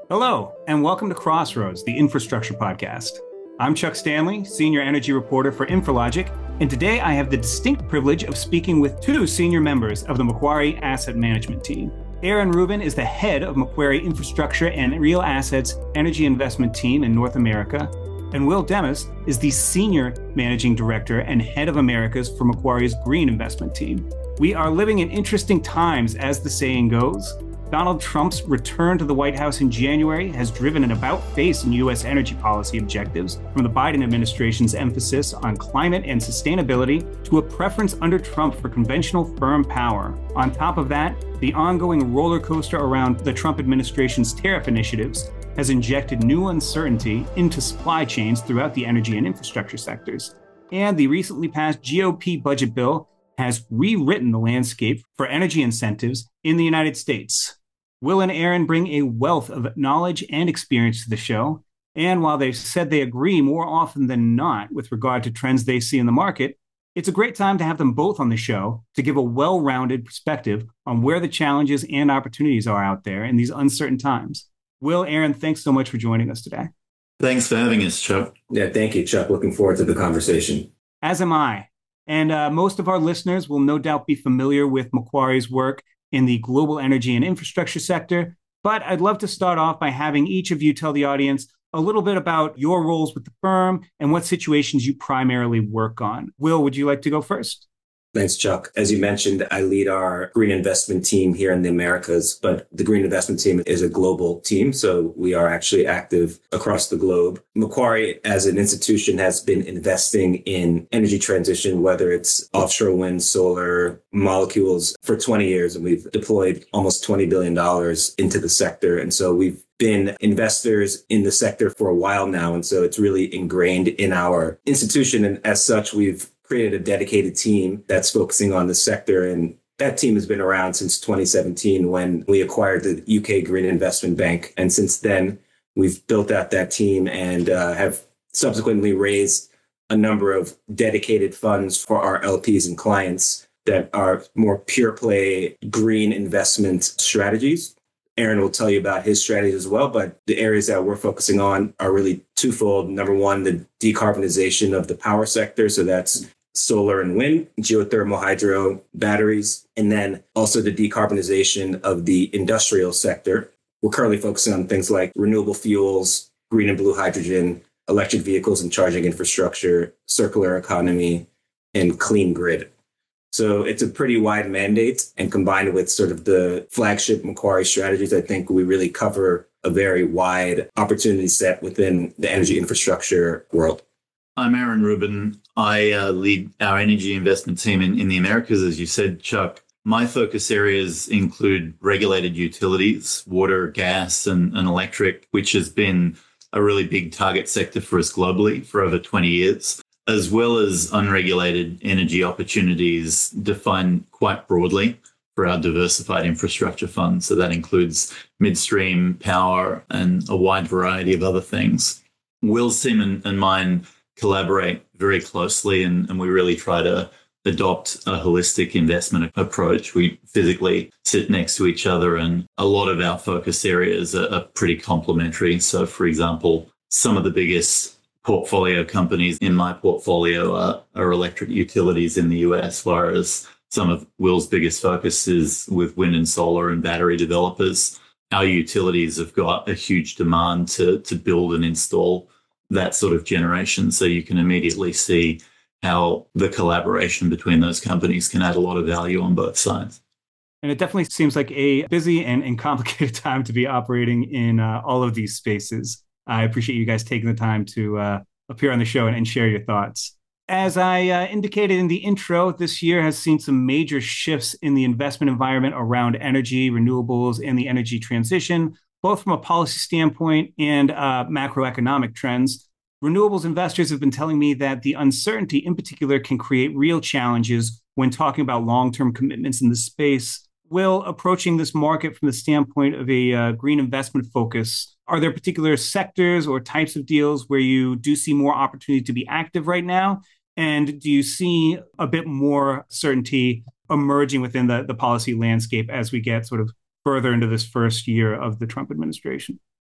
Hello, and welcome to Crossroads, the infrastructure podcast. I'm Chuck Stanley, senior energy reporter for InfraLogic, and today I have the distinct privilege of speaking with two senior members of the Macquarie Asset Management team. Aaron Rubin is the head of Macquarie Infrastructure and Real Assets Energy Investment Team in North America, and Will Demas is the senior managing director and head of Americas for Macquarie's Green Investment Team. We are living in interesting times, as the saying goes. Donald Trump's return to the White House in January has driven an about-face in U.S. energy policy objectives, from the Biden administration's emphasis on climate and sustainability to a preference under Trump for conventional firm power. On top of that, the ongoing roller coaster around the Trump administration's tariff initiatives has injected new uncertainty into supply chains throughout the energy and infrastructure sectors. And the recently passed GOP budget bill has rewritten the landscape for energy incentives in the United States. Will and Aaron bring a wealth of knowledge and experience to the show, and while they've said they agree more often than not with regard to trends they see in the market, it's a great time to have them both on the show to give a well-rounded perspective on where the challenges and opportunities are out there in these uncertain times. Will, Aaron, thanks so much for joining us today. Thanks for having us, Chuck. Yeah, thank you, Chuck. Looking forward to the conversation. As am I. And most of our listeners will no doubt be familiar with Macquarie's work in the global energy and infrastructure sector. But I'd love to start off by having each of you tell the audience a little bit about your roles with the firm and what situations you primarily work on. Will, would you like to go first? Thanks, Chuck. As you mentioned, I lead our green investment team here in the Americas, but the green investment team is a global team, so we are actually active across the globe. Macquarie, as an institution, has been investing in energy transition, whether it's offshore wind, solar, molecules, for 20 years, and we've deployed almost $20 billion into the sector. And so we've been investors in the sector for a while now, and so it's really ingrained in our institution. And as such, we've created a dedicated team that's focusing on the sector. And that team has been around since 2017 when we acquired the UK Green Investment Bank. And since then, we've built out that team and have subsequently raised a number of dedicated funds for our LPs and clients that are more pure play green investment strategies. Aaron will tell you about his strategies as well, but the areas that we're focusing on are really twofold. Number one, the decarbonization of the power sector. So that's solar and wind, geothermal, hydro, batteries, and then also the decarbonization of the industrial sector. We're currently focusing on things like renewable fuels, green and blue hydrogen, electric vehicles and charging infrastructure, circular economy, and clean grid. So it's a pretty wide mandate, and combined with sort of the flagship Macquarie strategies, I think we really cover a very wide opportunity set within the energy infrastructure world. I'm Aaron Rubin. I lead our energy investment team in the Americas, as you said, Chuck. My focus areas include regulated utilities, water, gas, and electric, which has been a really big target sector for us globally for over 20 years, as well as unregulated energy opportunities defined quite broadly for our diversified infrastructure fund. So that includes midstream, power, and a wide variety of other things. Will's team and mine collaborate very closely, and we really try to adopt a holistic investment approach. We physically sit next to each other, and a lot of our focus areas are pretty complementary. So, for example, some of the biggest portfolio companies in my portfolio are electric utilities in the US, whereas some of Will's biggest focus is with wind and solar and battery developers. Our utilities have got a huge demand to build and install that sort of generation. So you can immediately see how the collaboration between those companies can add a lot of value on both sides. And it definitely seems like a busy and complicated time to be operating in all of these spaces. I appreciate you guys taking the time to appear on the show and share your thoughts. As I indicated in the intro, this year has seen some major shifts in the investment environment around energy, renewables, and the energy transition, both from a policy standpoint and macroeconomic trends. Renewables investors have been telling me that the uncertainty in particular can create real challenges when talking about long-term commitments in the space. Will, approaching this market from the standpoint of a green investment focus, are there particular sectors or types of deals where you do see more opportunity to be active right now? And do you see a bit more certainty emerging within the policy landscape as we get sort of further into this first year of the Trump administration?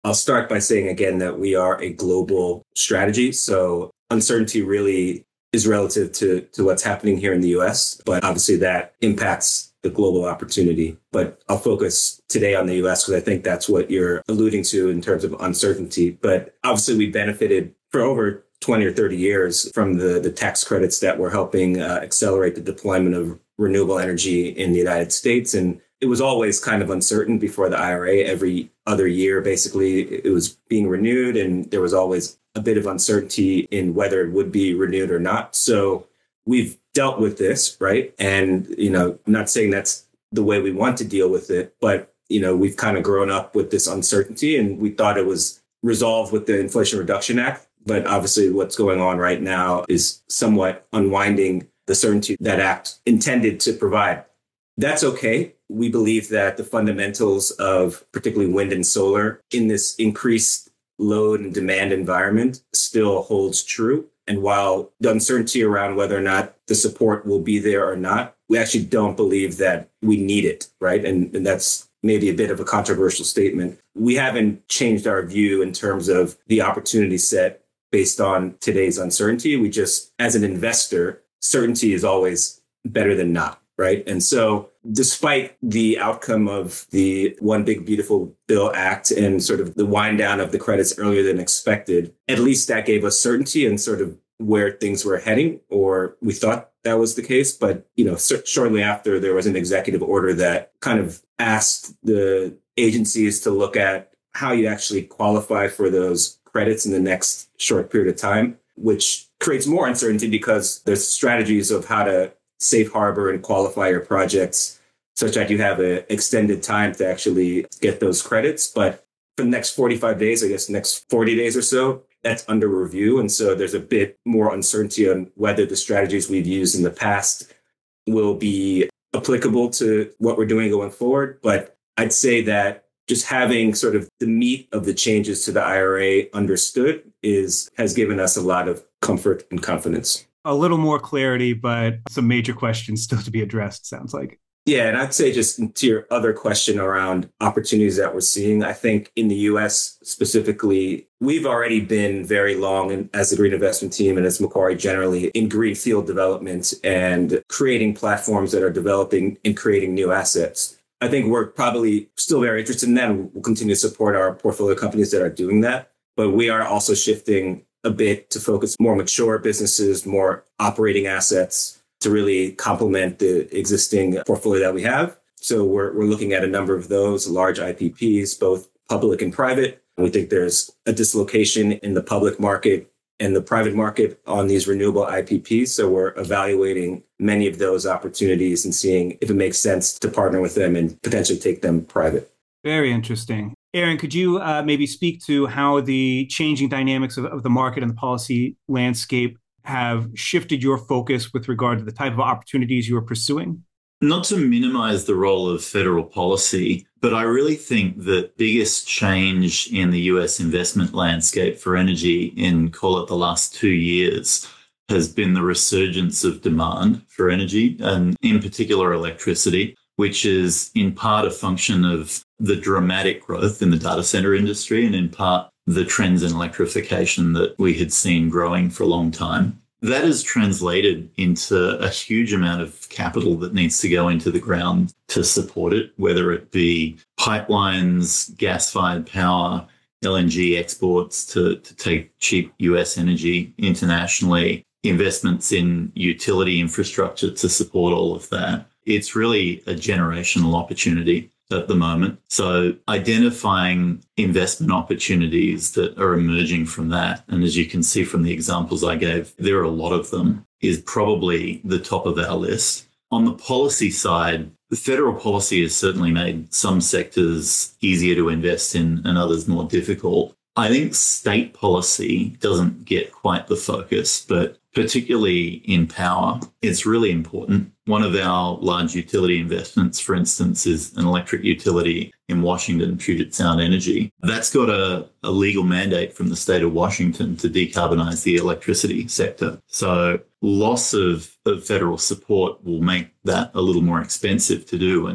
I'll start by saying again that we are a global strategy. So uncertainty really is relative to what's happening here in the US, but obviously that impacts the global opportunity. But I'll focus today on the US because I think that's what you're alluding to in terms of uncertainty. But obviously we benefited for over 20 or 30 years from the tax credits that were helping accelerate the deployment of renewable energy in the United States. And it was always kind of uncertain before the IRA. Every other year, basically, it was being renewed, and there was always a bit of uncertainty in whether it would be renewed or not. So we've dealt with this, right? And, I'm not saying that's the way we want to deal with it, but, we've kind of grown up with this uncertainty, and we thought it was resolved with the Inflation Reduction Act. But obviously what's going on right now is somewhat unwinding the certainty that act intended to provide. That's okay. We believe that the fundamentals of particularly wind and solar in this increased load and demand environment still holds true. And while the uncertainty around whether or not the support will be there or not, we actually don't believe that we need it, right? And that's maybe a bit of a controversial statement. We haven't changed our view in terms of the opportunity set based on today's uncertainty. We just, as an investor, certainty is always better than not, right? And so despite the outcome of the One Big Beautiful Bill Act and sort of the wind down of the credits earlier than expected, at least that gave us certainty and sort of where things were heading, or we thought that was the case. But, shortly after, there was an executive order that kind of asked the agencies to look at how you actually qualify for those credits in the next short period of time, which creates more uncertainty because there's strategies of how to safe harbor and qualify your projects such that you have an extended time to actually get those credits. But for the next 45 days, I guess next 40 days or so, that's under review. And so there's a bit more uncertainty on whether the strategies we've used in the past will be applicable to what we're doing going forward. But I'd say that just having sort of the meat of the changes to the IRA understood has given us a lot of comfort and confidence. A little more clarity, but some major questions still to be addressed, sounds like. Yeah, and I'd say just to your other question around opportunities that we're seeing, I think in the US specifically, we've already been very long as the Green Investment Team and as Macquarie generally in greenfield development and creating platforms that are developing and creating new assets. I think we're probably still very interested in that, and we'll continue to support our portfolio companies that are doing that. But we are also shifting a bit to focus more mature businesses, more operating assets to really complement the existing portfolio that we have. So we're looking at a number of those large IPPs, both public and private. We think there's a dislocation in the public market and the private market on these renewable IPPs. So we're evaluating many of those opportunities and seeing if it makes sense to partner with them and potentially take them private. Very interesting. Aaron, could you maybe speak to how the changing dynamics of the market and the policy landscape have shifted your focus with regard to the type of opportunities you are pursuing? Not to minimize the role of federal policy, but I really think the biggest change in the US investment landscape for energy in, call it, the last 2 years has been the resurgence of demand for energy, and in particular electricity, which is in part a function of the dramatic growth in the data center industry and in part the trends in electrification that we had seen growing for a long time. That has translated into a huge amount of capital that needs to go into the ground to support it, whether it be pipelines, gas-fired power, LNG exports to take cheap US energy internationally, investments in utility infrastructure to support all of that. It's really a generational opportunity at the moment. So identifying investment opportunities that are emerging from that, and as you can see from the examples I gave, there are a lot of them, is probably the top of our list. On the policy side, the federal policy has certainly made some sectors easier to invest in and others more difficult. I think state policy doesn't get quite the focus, but particularly in power, it's really important. One of our large utility investments, for instance, is an electric utility in Washington, Puget Sound Energy. That's got a legal mandate from the state of Washington to decarbonize the electricity sector. So loss of federal support will make that a little more expensive to do. And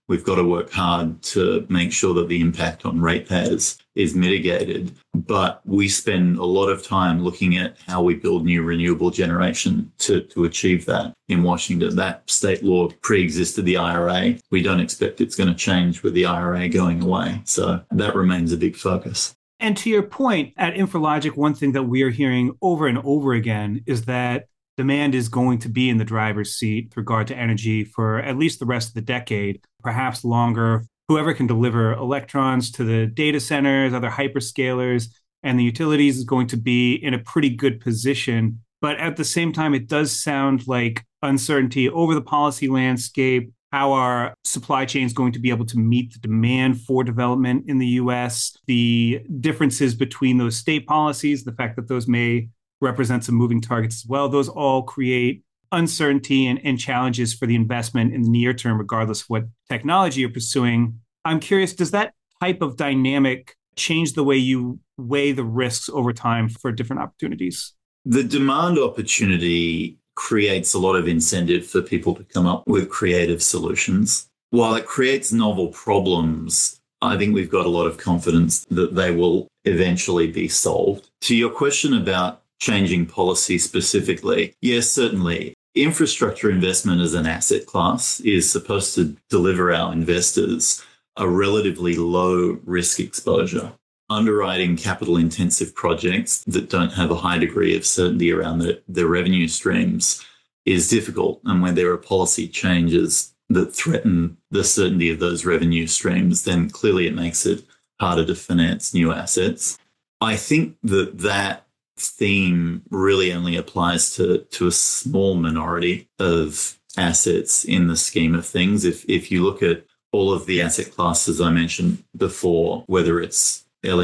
We've got to work hard to make sure that the impact on ratepayers is mitigated. But we spend a lot of time looking at how we build new renewable generation to achieve that. In Washington, that state law pre-existed the IRA. We don't expect it's going to change with the IRA going away. So that remains a big focus. And to your point, at InfraLogic, one thing that we are hearing over and over again is that demand is going to be in the driver's seat with regard to energy for at least the rest of the decade, perhaps longer. Whoever can deliver electrons to the data centers, other hyperscalers, and the utilities is going to be in a pretty good position. But at the same time, it does sound like uncertainty over the policy landscape, how our supply chain is going to be able to meet the demand for development in the US, the differences between those state policies, the fact that those may represent some moving targets as well. Those all create uncertainty and challenges for the investment in the near term, regardless of what technology you're pursuing. I'm curious, does that type of dynamic change the way you weigh the risks over time for different opportunities? The demand opportunity creates a lot of incentive for people to come up with creative solutions. While it creates novel problems, I think we've got a lot of confidence that they will eventually be solved. To your question about changing policy specifically, yes, certainly. Infrastructure investment as an asset class is supposed to deliver our investors a relatively low risk exposure. Underwriting capital intensive projects that don't have a high degree of certainty around their revenue streams is difficult. And when there are policy changes that threaten the certainty of those revenue streams, then clearly it makes it harder to finance new assets. I think that theme really only applies to a small minority of assets in the scheme of things. If you look at all of the asset classes I mentioned before, whether it's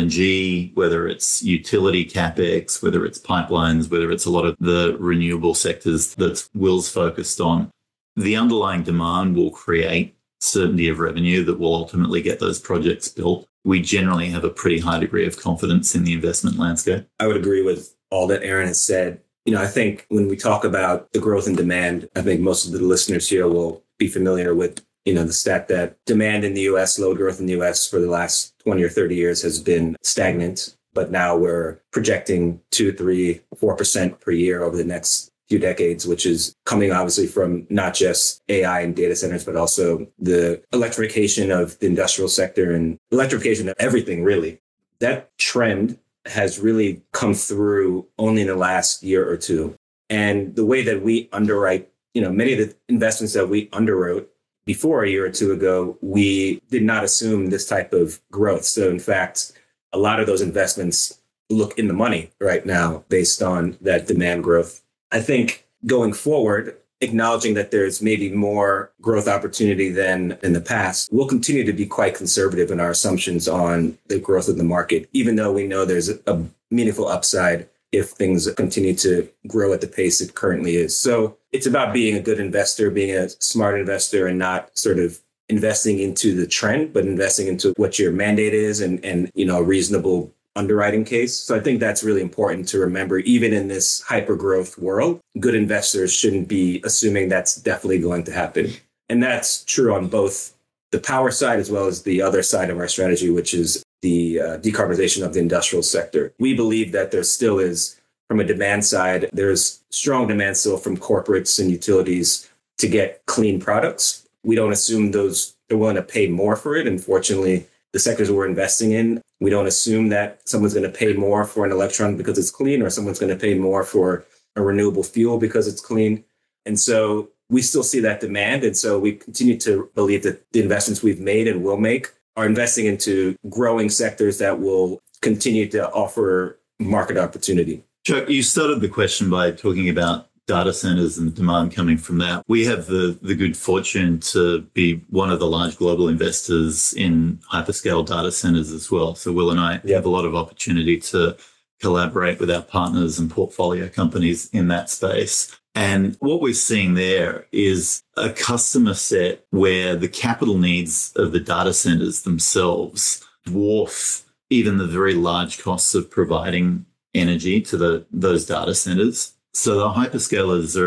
LNG, whether it's utility capex, whether it's pipelines, whether it's a lot of the renewable sectors that Will's focused on, the underlying demand will create certainty of revenue that will ultimately get those projects built. We generally have a pretty high degree of confidence in the investment landscape. I would agree with all that Aaron has said. I think when we talk about the growth in demand, I think most of the listeners here will be familiar with, the stat that demand in the US, load growth in the US for the last 20 or 30 years has been stagnant. But now we're projecting 2, 3, 4% per year over the next few decades, which is coming obviously from not just AI and data centers, but also the electrification of the industrial sector and electrification of everything, really. That trend has really come through only in the last year or two. And the way that we underwrite, many of the investments that we underwrote before a year or two ago, we did not assume this type of growth. So in fact, a lot of those investments look in the money right now based on that demand growth. I think going forward, acknowledging that there's maybe more growth opportunity than in the past, we'll continue to be quite conservative in our assumptions on the growth of the market, even though we know there's a meaningful upside if things continue to grow at the pace it currently is. So it's about being a good investor, being a smart investor, and not sort of investing into the trend, but investing into what your mandate is and a reasonable underwriting case. So I think that's really important to remember. Even in this hyper growth world, good investors shouldn't be assuming that's definitely going to happen. And that's true on both the power side as well as the other side of our strategy, which is the decarbonization of the industrial sector. We believe that there still is, from a demand side, there's strong demand still from corporates and utilities to get clean products. We don't assume those they're willing to pay more for it. Unfortunately, the sectors we're investing in, we don't assume that someone's going to pay more for an electron because it's clean, or someone's going to pay more for a renewable fuel because it's clean. And so we still see that demand. And so we continue to believe that the investments we've made and will make are investing into growing sectors that will continue to offer market opportunity. Chuck, you started the question by talking about data centers and the demand coming from that. We have the good fortune to be one of the large global investors in hyperscale data centers as well. So Will and I have a lot of opportunity to collaborate with our partners and portfolio companies in that space. And what we're seeing there is a customer set where the capital needs of the data centers themselves dwarf even the very large costs of providing energy to those data centers. So the hyperscalers are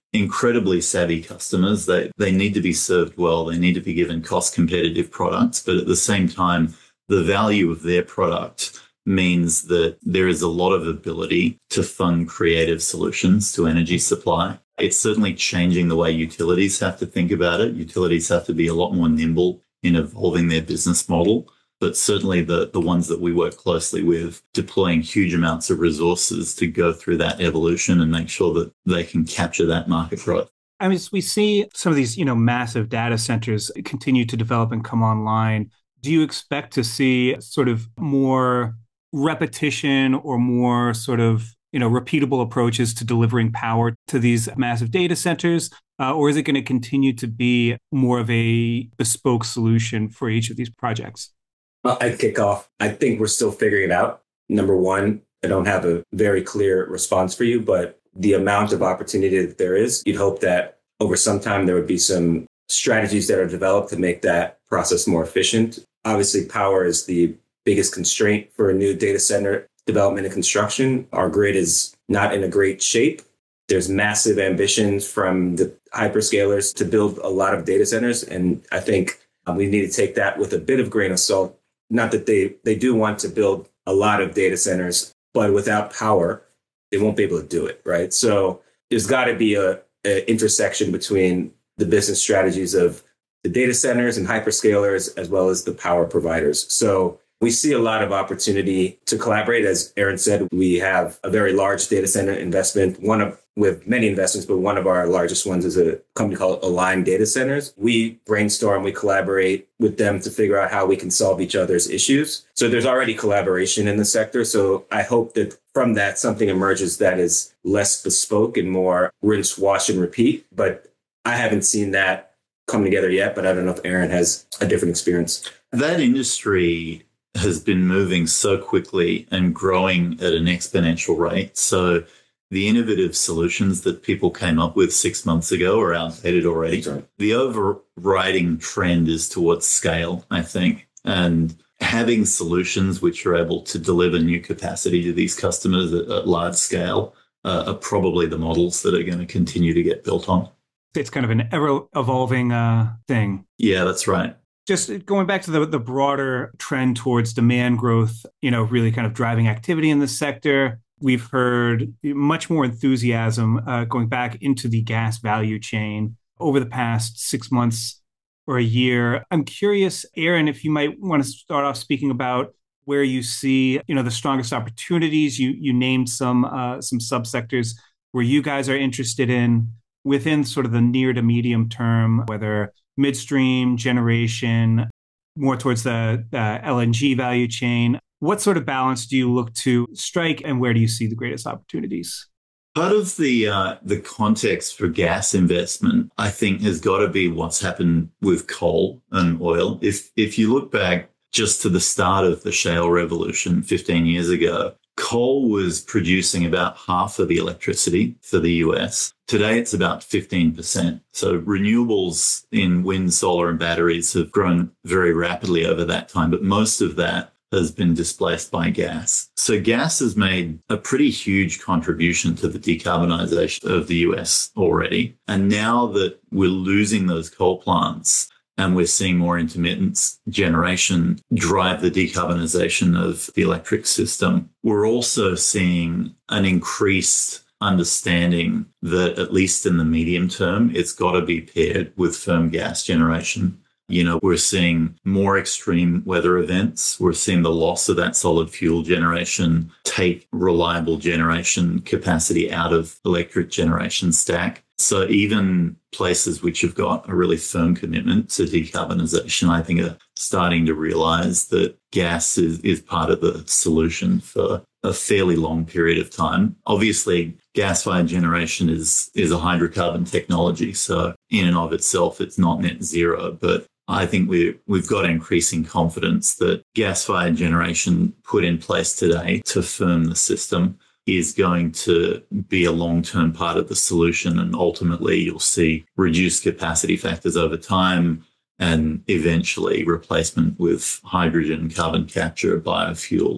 incredibly savvy customers. They need to be served well. They need to be given cost competitive products. But at the same time, the value of their product means that there is a lot of ability to fund creative solutions to energy supply. It's certainly changing the way utilities have to think about it. Utilities have to be a lot more nimble in evolving their business model. But certainly the ones that we work closely with, deploying huge amounts of resources to go through that evolution and make sure that they can capture that market growth. I mean, as we see some of these, massive data centers continue to develop and come online, do you expect to see sort of more repetition or more sort of, repeatable approaches to delivering power to these massive data centers? Or is it going to continue to be more of a bespoke solution for each of these projects? I'd kick off. I think we're still figuring it out. Number one, I don't have a very clear response for you, but the amount of opportunity that there is, you'd hope that over some time there would be some strategies that are developed to make that process more efficient. Obviously, power is the biggest constraint for a new data center development and construction. Our grid is not in a great shape. There's massive ambitions from the hyperscalers to build a lot of data centers. And I think we need to take that with a bit of grain of salt. Not that they do want to build a lot of data centers, but without power, they won't be able to do it, right? So there's got to be a intersection between the business strategies of the data centers and hyperscalers, as well as the power providers. So we see a lot of opportunity to collaborate. As Aaron said, we have a very large data center investment, with many investments, but one of our largest ones is a company called Align Data Centers. We brainstorm, we collaborate with them to figure out how we can solve each other's issues. So there's already collaboration in the sector. So I hope that from that, something emerges that is less bespoke and more rinse, wash, and repeat. But I haven't seen that come together yet, but I don't know if Aaron has a different experience. That industry has been moving so quickly and growing at an exponential rate. So the innovative solutions that people came up with 6 months ago are outdated already. Right. The overriding trend is towards scale, I think, and having solutions which are able to deliver new capacity to these customers at large scale are probably the models that are going to continue to get built on. It's kind of an ever-evolving thing. Yeah, that's right. Just going back to the broader trend towards demand growth, really kind of driving activity in the sector. We've heard much more enthusiasm going back into the gas value chain over the past 6 months or a year. I'm curious, Aaron, if you might want to start off speaking about where you see, the strongest opportunities. You named some subsectors where you guys are interested in within sort of the near to medium term, whether midstream, generation, more towards the LNG value chain. What sort of balance do you look to strike, and where do you see the greatest opportunities? Part of the context for gas investment, I think, has got to be what's happened with coal and oil. If you look back just to the start of the shale revolution 15 years ago, coal was producing about half of the electricity for the US. Today, it's about 15%. So renewables in wind, solar, and batteries have grown very rapidly over that time, but most of that has been displaced by gas. So gas has made a pretty huge contribution to the decarbonization of the US already. And now that we're losing those coal plants and we're seeing more intermittent generation drive the decarbonization of the electric system, we're also seeing an increased understanding that, at least in the medium term, it's got to be paired with firm gas generation. We're seeing more extreme weather events. We're seeing the loss of that solid fuel generation take reliable generation capacity out of electric generation stack. So even places which have got a really firm commitment to decarbonization, I think, are starting to realize that gas is part of the solution for a fairly long period of time. Obviously, gas-fired generation is a hydrocarbon technology. So in and of itself, it's not net zero, but I think we've got increasing confidence that gas-fired generation put in place today to firm the system is going to be a long-term part of the solution. And ultimately, you'll see reduced capacity factors over time and eventually replacement with hydrogen, carbon capture, biofuels.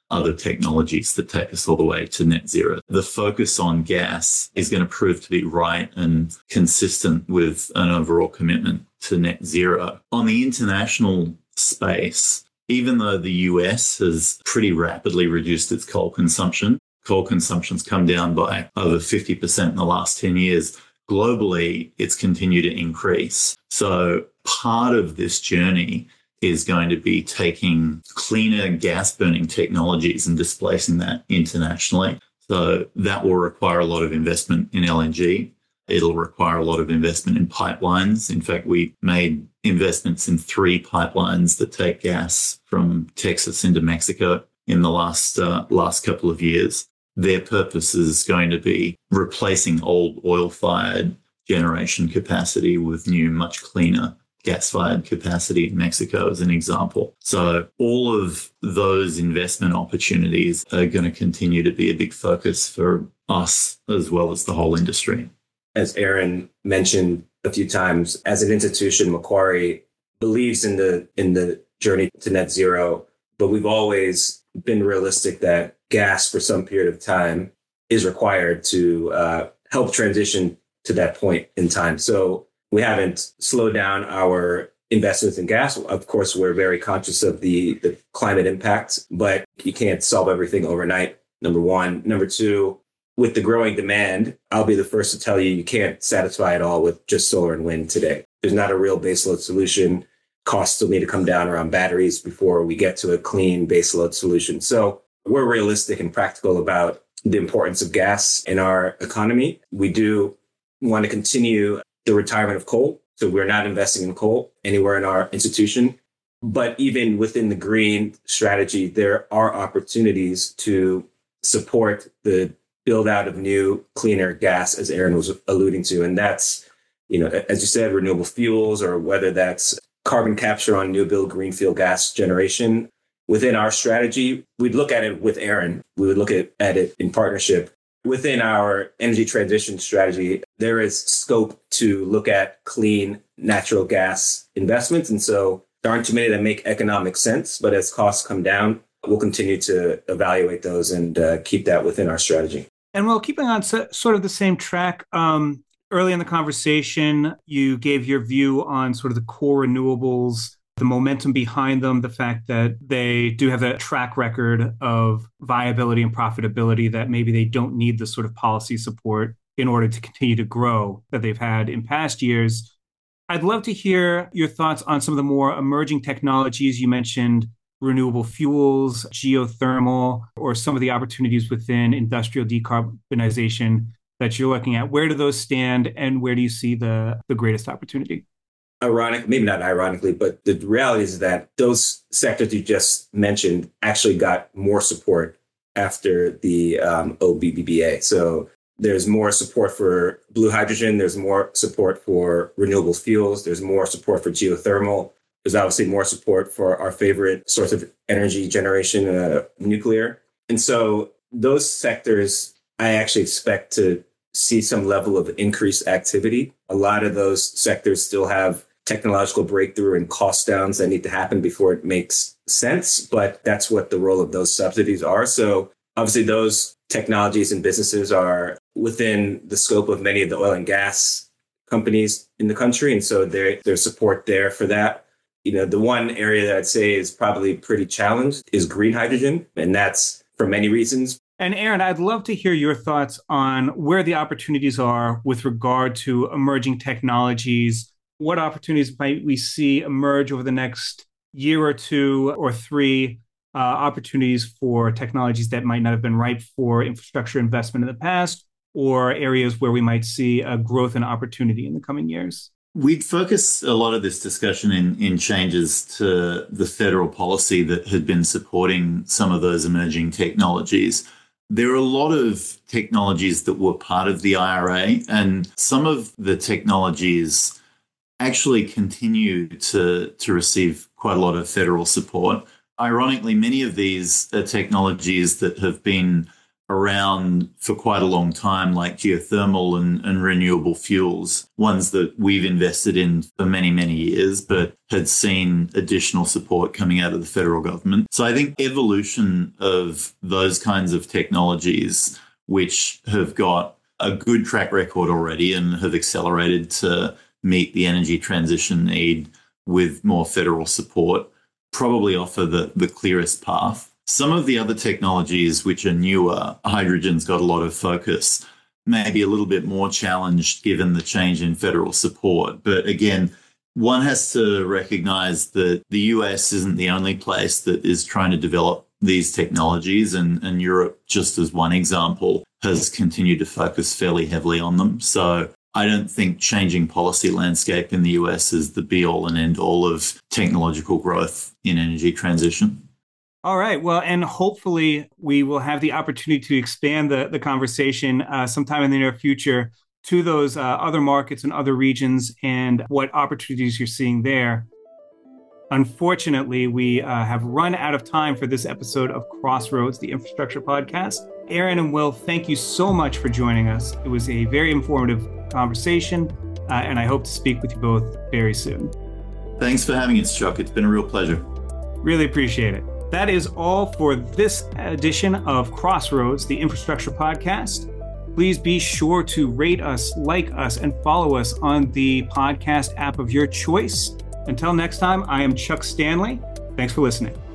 other technologies that take us all the way to net zero. The focus on gas is going to prove to be right and consistent with an overall commitment to net zero. On the international space, even though the US has pretty rapidly reduced its coal consumption's come down by over 50% in the last 10 years. Globally, it's continued to increase. So part of this journey is going to be taking cleaner gas burning technologies and displacing that internationally. So that will require a lot of investment in LNG. It'll require a lot of investment in pipelines. In fact, we made investments in 3 pipelines that take gas from Texas into Mexico in the last couple of years. Their purpose is going to be replacing old oil-fired generation capacity with new, much cleaner gas-fired capacity in Mexico, as an example. So all of those investment opportunities are going to continue to be a big focus for us as well as the whole industry. As Aaron mentioned a few times, as an institution, Macquarie believes in the journey to net zero, but we've always been realistic that gas for some period of time is required to help transition to that point in time. So we haven't slowed down our investments in gas. Of course, we're very conscious of the climate impact, but you can't solve everything overnight, number one. Number two, with the growing demand, I'll be the first to tell you can't satisfy it all with just solar and wind today. There's not a real baseload solution. Costs still need to come down around batteries before we get to a clean baseload solution. So we're realistic and practical about the importance of gas in our economy. We do want to continue the retirement of coal. So we're not investing in coal anywhere in our institution. But even within the green strategy, there are opportunities to support the build out of new, cleaner gas, as Aaron was alluding to. And that's, as you said, renewable fuels, or whether that's carbon capture on new build greenfield gas generation. Within our strategy, we'd look at it with Aaron. We would look at it in partnership. Within our energy transition strategy, there is scope to look at clean natural gas investments. And so there aren't too many that make economic sense, but as costs come down, we'll continue to evaluate those and keep that within our strategy. And well, keeping on sort of the same track, early in the conversation, you gave your view on sort of the core renewables, the momentum behind them, the fact that they do have a track record of viability and profitability, that maybe they don't need the sort of policy support in order to continue to grow that they've had in past years. I'd love to hear your thoughts on some of the more emerging technologies. You mentioned renewable fuels, geothermal, or some of the opportunities within industrial decarbonization that you're looking at. Where do those stand, and where do you see the greatest opportunity? Maybe not ironically, but the reality is that those sectors you just mentioned actually got more support after the OBBBA. So there's more support for blue hydrogen. There's more support for renewable fuels. There's more support for geothermal. There's obviously more support for our favorite source of energy generation, nuclear. And so those sectors, I actually expect to see some level of increased activity. A lot of those sectors still have technological breakthrough and cost downs that need to happen before it makes sense, but that's what the role of those subsidies are. So obviously those technologies and businesses are within the scope of many of the oil and gas companies in the country. And so there's support there for that. The one area that I'd say is probably pretty challenged is green hydrogen, and that's for many reasons. And Aaron, I'd love to hear your thoughts on where the opportunities are with regard to emerging technologies. What opportunities might we see emerge over the next year or 2 or 3, opportunities for technologies that might not have been ripe for infrastructure investment in the past, or areas where we might see a growth and opportunity in the coming years? We'd focus a lot of this discussion in changes to the federal policy that had been supporting some of those emerging technologies. There are a lot of technologies that were part of the IRA, and some of the technologies actually continue to receive quite a lot of federal support. Ironically, many of these are technologies that have been around for quite a long time, like geothermal and renewable fuels, ones that we've invested in for many, many years, but had seen additional support coming out of the federal government. So I think evolution of those kinds of technologies, which have got a good track record already and have accelerated to meet the energy transition need with more federal support, probably offer the clearest path. Some of the other technologies which are newer, hydrogen's got a lot of focus, maybe a little bit more challenged given the change in federal support. But again, one has to recognize that the US isn't the only place that is trying to develop these technologies, and Europe, just as one example, has continued to focus fairly heavily on them. So I don't think changing policy landscape in the US is the be-all and end-all of technological growth in energy transition. All right. Well, and hopefully we will have the opportunity to expand the conversation sometime in the near future to those other markets and other regions and what opportunities you're seeing there. Unfortunately, we have run out of time for this episode of Crossroads, the Infrastructure Podcast. Aaron and Will, thank you so much for joining us. It was a very informative conversation, and I hope to speak with you both very soon. Thanks for having us, Chuck. It's been a real pleasure. Really appreciate it. That is all for this edition of Crossroads, the Infrastructure Podcast. Please be sure to rate us, like us, and follow us on the podcast app of your choice. Until next time, I am Chuck Stanley. Thanks for listening.